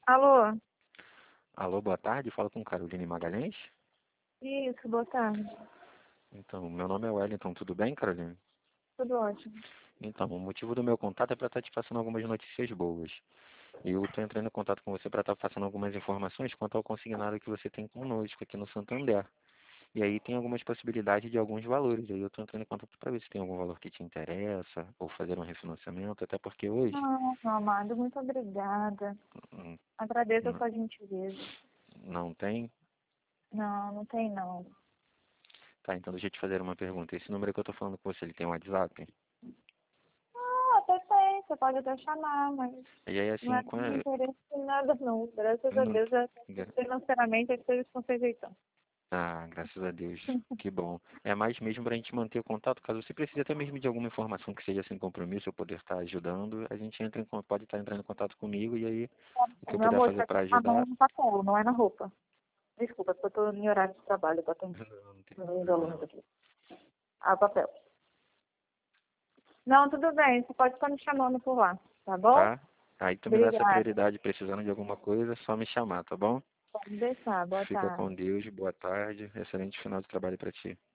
Alô? Alô, boa tarde. Fala com Caroline Magalhães. Isso, boa tarde. Então, meu nome é Wellington. Tudo bem, Caroline? Tudo ótimo. Então, o motivo do meu contato é para estar te passando algumas notícias boas. E eu estou entrando em contato com você para estar passando algumas informações quanto ao consignado que você tem conosco aqui no Santander. E aí tem algumas possibilidades de alguns valores. Aí eu estou entrando em contato para ver se tem algum valor que te interessa ou fazer um refinanciamento, até porque hoje Não, meu amado, muito obrigada. hum, Agradeço a n- sua gentileza. não tem. Não, não tem não. Tá, então deixa eu te fazer uma pergunta. Esse número que eu estou falando com você, ele tem um WhatsApp? Ah, até tem, você pode até chamar, mas E aí não assim, é meu interesse em nada não. Graças a não, Deus, financeiramente as coisas estão se ajeitando. ah, graças a Deus. Que bom. É mais mesmo para a gente manter o contato, caso você precise até mesmo de alguma informação que seja sem compromisso, eu poder estar ajudando, a gente pode estar entrando em contato comigo e aí o que eu Meu puder amor, fazer está para a mão ajudar. no papel, não é na roupa. Desculpa, porque eu estou em horário de trabalho, eu estou Não, não tem os problema alunos não. aqui. Ah, papel. Não, tudo bem, você pode estar me chamando por lá, tá bom? Tá? Aí tu me dá essa Obrigada. prioridade, precisando de alguma coisa, é só me chamar, tá bom? Pode deixar, boa Fica tarde. com Deus, boa tarde, excelente final de trabalho para ti.